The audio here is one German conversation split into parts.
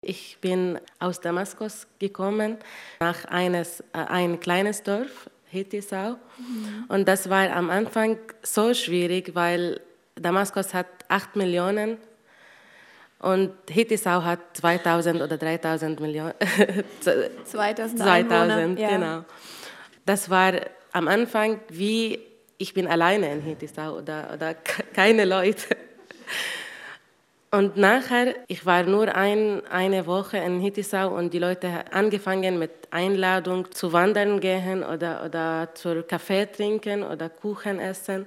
Ich bin aus Damaskus gekommen, nach ein kleines Dorf, Hetisau. Und das war am Anfang so schwierig, weil Damaskus hat 8 Millionen und Hetisau hat 2000 oder 3000 Millionen. 2000 Einwohner, ja. Genau. Das war am Anfang wie, ich bin alleine in Hetisau oder keine Leute. Und nachher, ich war nur eine Woche in Hetisau und die Leute haben angefangen mit Einladung zu wandern gehen oder zur Kaffee trinken oder Kuchen essen.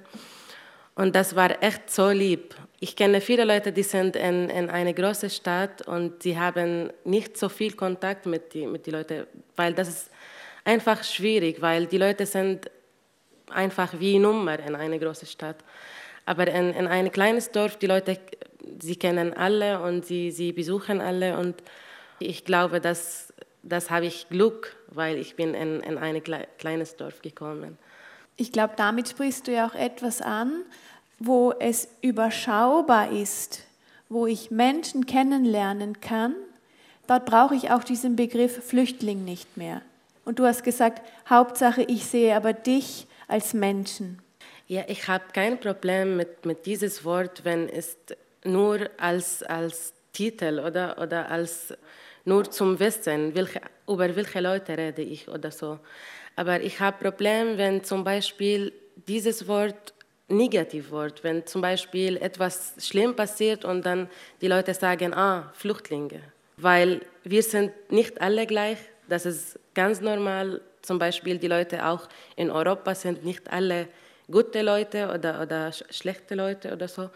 Und das war echt so lieb. Ich kenne viele Leute, die sind in eine große Stadt und sie haben nicht so viel Kontakt mit den Leuten, weil das ist einfach schwierig, weil die Leute sind einfach wie Nummer in eine große Stadt. Aber in ein kleines Dorf, die Leute, sie kennen alle und sie besuchen alle. Und ich glaube, das habe ich Glück, weil ich bin in ein kleines Dorf gekommen. Ich glaube, damit sprichst du ja auch etwas an, wo es überschaubar ist, wo ich Menschen kennenlernen kann. Dort brauche ich auch diesen Begriff Flüchtling nicht mehr. Und du hast gesagt, Hauptsache, ich sehe aber dich als Menschen. Ja, ich habe kein Problem mit dieses Wort, wenn es nur als Titel oder als nur zum Wissen, über welche Leute rede ich oder so. Aber ich habe Problem, wenn zum Beispiel dieses Wort negativ wird, wenn zum Beispiel etwas schlimm passiert und dann die Leute sagen, Flüchtlinge. Weil wir sind nicht alle gleich, das ist ganz normal. Zum Beispiel die Leute auch in Europa sind nicht alle gute Leute oder schlechte Leute oder so.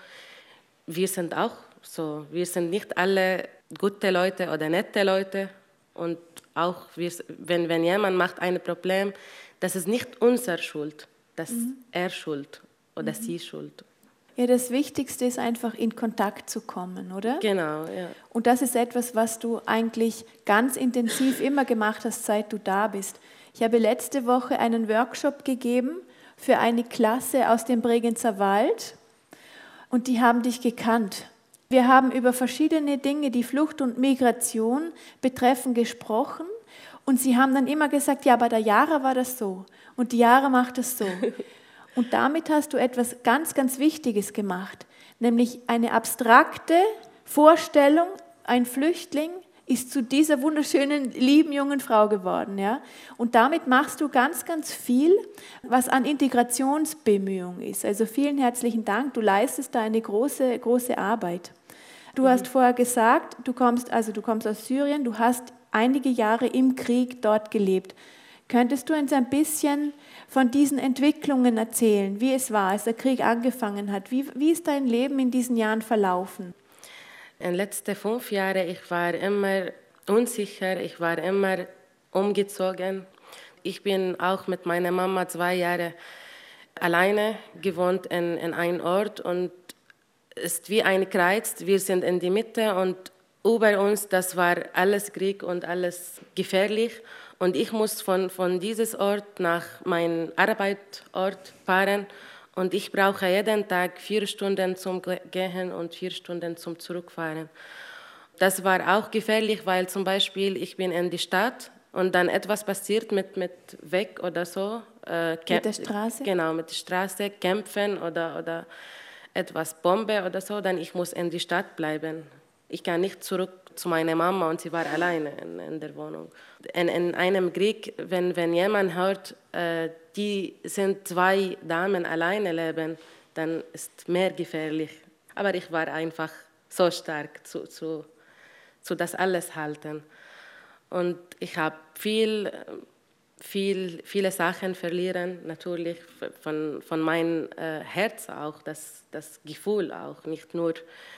Wir sind auch so. Wir sind nicht alle gute Leute oder nette Leute. Und auch wenn jemand macht ein Problem, das ist nicht unsere Schuld, das ist er schuld oder sie schuld. Ja, das Wichtigste ist einfach in Kontakt zu kommen, oder? Genau, ja. Und das ist etwas, was du eigentlich ganz intensiv immer gemacht hast, seit du da bist. Ich habe letzte Woche einen Workshop gegeben für eine Klasse aus dem Bregenzer Wald und die haben dich gekannt. Wir haben über verschiedene Dinge, die Flucht und Migration betreffen, gesprochen und sie haben dann immer gesagt, ja, bei der Jara war das so und die Jara macht das so. Und damit hast du etwas ganz, ganz Wichtiges gemacht, nämlich eine abstrakte Vorstellung, ein Flüchtling ist zu dieser wunderschönen, lieben jungen Frau geworden. Ja? Und damit machst du ganz, ganz viel, was an Integrationsbemühungen ist. Also vielen herzlichen Dank, du leistest da eine große, große Arbeit. Du hast vorher gesagt, du kommst aus Syrien, du hast einige Jahre im Krieg dort gelebt. Könntest du uns ein bisschen von diesen Entwicklungen erzählen, wie es war, als der Krieg angefangen hat? Wie ist dein Leben in diesen Jahren verlaufen? In den letzten 5 Jahren, ich war immer unsicher, ich war immer umgezogen. Ich bin auch mit meiner Mama 2 Jahre alleine gewohnt in einem Ort und es ist wie ein Kreis, wir sind in der Mitte und über uns, das war alles Krieg und alles gefährlich. Und ich muss von diesem Ort nach meinem Arbeitsort fahren. Und ich brauche jeden Tag 4 Stunden zum Gehen und 4 Stunden zum Zurückfahren. Das war auch gefährlich, weil zum Beispiel ich bin in die Stadt und dann etwas passiert mit Weg oder so. Mit der Straße? Genau, mit der Straße kämpfen oder etwas Bombe oder so, dann ich muss in die Stadt bleiben. Ich kann nicht zurück zu meiner Mama und sie war alleine in der Wohnung. In einem Krieg, wenn jemand hört, die sind 2 Damen alleine leben, dann ist mehr gefährlich. Aber ich war einfach so stark zu das alles halten. Und ich habe viele Sachen verlieren, natürlich von meinem Herz auch, das Gefühl auch, nicht nur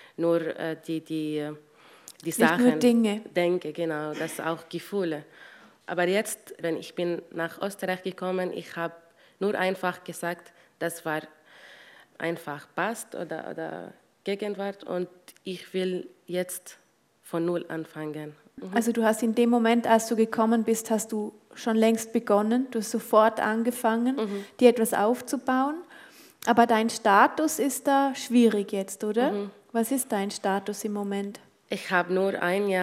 die Sachen, nicht nur Dinge. Denke, genau, das auch Gefühle. Aber jetzt, wenn ich bin nach Österreich gekommen, ich habe nur einfach gesagt, das war einfach passt oder Gegenwart und ich will jetzt von null anfangen. Also du hast in dem Moment, als du gekommen bist, hast du schon längst begonnen, du hast sofort angefangen, dir etwas aufzubauen. Aber dein Status ist da schwierig jetzt, oder? Was ist dein Status im Moment? Ich habe nur 1 Jahr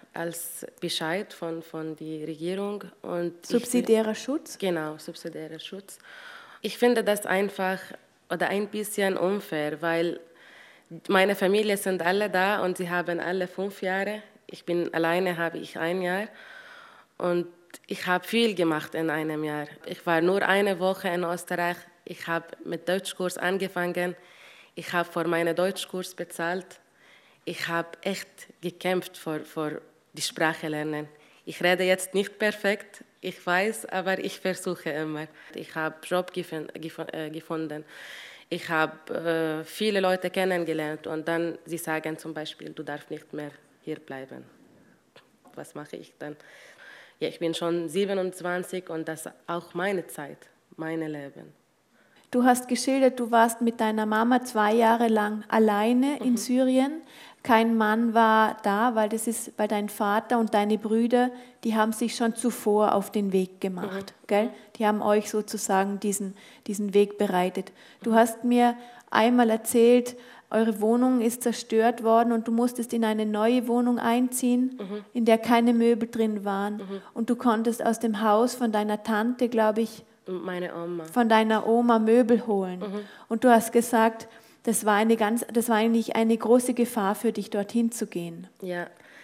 als Bescheid von der Regierung. Und Subsidiärer Schutz? Genau, subsidiärer Schutz. Ich finde das einfach oder ein bisschen unfair, weil meine Familie sind alle da und sie haben alle 5 Jahre. Ich bin alleine, habe ich 1 Jahr. Und ich habe viel gemacht in einem Jahr. Ich war nur eine Woche in Österreich. Ich habe mit Deutschkurs angefangen. Ich habe für meinen Deutschkurs bezahlt. Ich habe echt gekämpft für die Sprache lernen. Ich rede jetzt nicht perfekt, ich weiß, aber ich versuche immer. Ich habe Job gefunden. Ich habe viele Leute kennengelernt und dann sie sagen zum Beispiel, du darfst nicht mehr hier bleiben. Was mache ich dann? Ja, ich bin schon 27 und das ist auch meine Zeit, mein Leben. Du hast geschildert, du warst mit deiner Mama 2 Jahre lang alleine in Syrien. Kein Mann war da, weil dein Vater und deine Brüder, die haben sich schon zuvor auf den Weg gemacht. Gell? Die haben euch sozusagen diesen Weg bereitet. Du hast mir einmal erzählt, eure Wohnung ist zerstört worden und du musstest in eine neue Wohnung einziehen, in der keine Möbel drin waren. Und du konntest aus dem Haus von deiner Tante, glaube ich, Meine Oma. von deiner Oma Möbel holen. Und du hast gesagt, das war eigentlich eine große Gefahr für dich, dorthin zu gehen. Ja,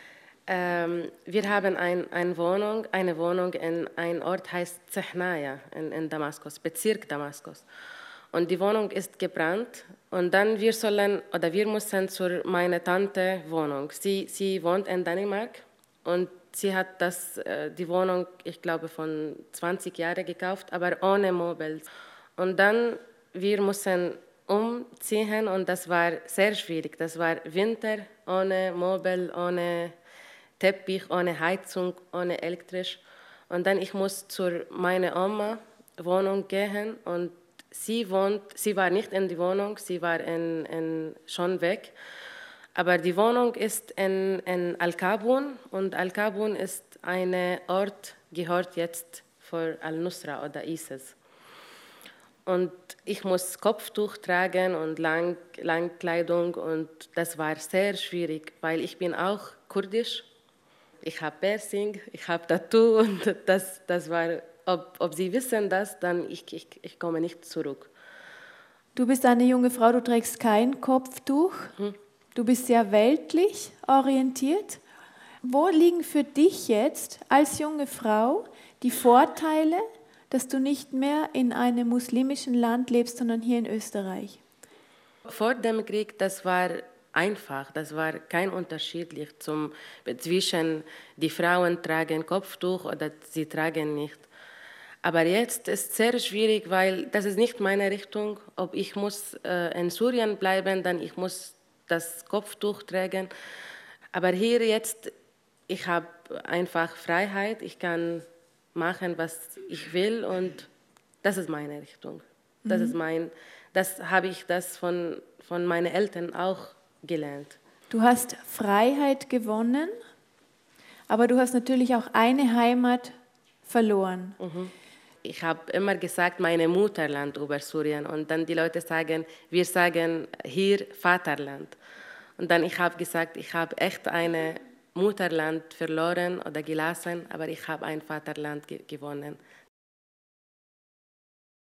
wir haben eine Wohnung in einem Ort, heißt Zehnaya in Damaskus, Bezirk Damaskus. Und die Wohnung ist gebrannt und dann wir mussten zu meiner Tante Wohnung. Sie wohnt in Dänemark und sie hat die Wohnung, ich glaube, von 20 Jahren gekauft, aber ohne Möbel. Und dann wir mussten umziehen und das war sehr schwierig. Das war Winter ohne Möbel, ohne Teppich, ohne Heizung, ohne elektrisch. Und dann ich muss zu meiner Oma Wohnung gehen und sie war nicht in die Wohnung, sie war schon weg. Aber die Wohnung ist in Al-Kabun und Al-Kabun ist ein Ort, gehört jetzt für Al-Nusra oder ISIS. Und ich muss Kopftuch tragen und Langkleidung und das war sehr schwierig, weil ich bin auch kurdisch. Ich habe Piercing, ich habe Tattoo und das war, ob sie wissen das, dann ich komme nicht zurück. Du bist eine junge Frau, du trägst kein Kopftuch. Du bist sehr weltlich orientiert. Wo liegen für dich jetzt als junge Frau die Vorteile, dass du nicht mehr in einem muslimischen Land lebst, sondern hier in Österreich? Vor dem Krieg, das war einfach, das war kein Unterschied zwischen die Frauen tragen Kopftuch oder sie tragen nicht. Aber jetzt ist es sehr schwierig, weil das ist nicht meine Richtung. Ob ich muss in Syrien bleiben, dann ich muss das Kopftuch tragen. Aber hier jetzt, ich habe einfach Freiheit, ich kann machen, was ich will und das ist meine Richtung. Das habe ich von meinen Eltern auch gelernt. Du hast Freiheit gewonnen, aber du hast natürlich auch eine Heimat verloren. Ich habe immer gesagt, meine Mutterland über Syrien und dann die Leute sagen, wir sagen hier Vaterland. Und dann ich habe gesagt, ich habe echt ein Mutterland verloren oder gelassen, aber ich habe ein Vaterland gewonnen.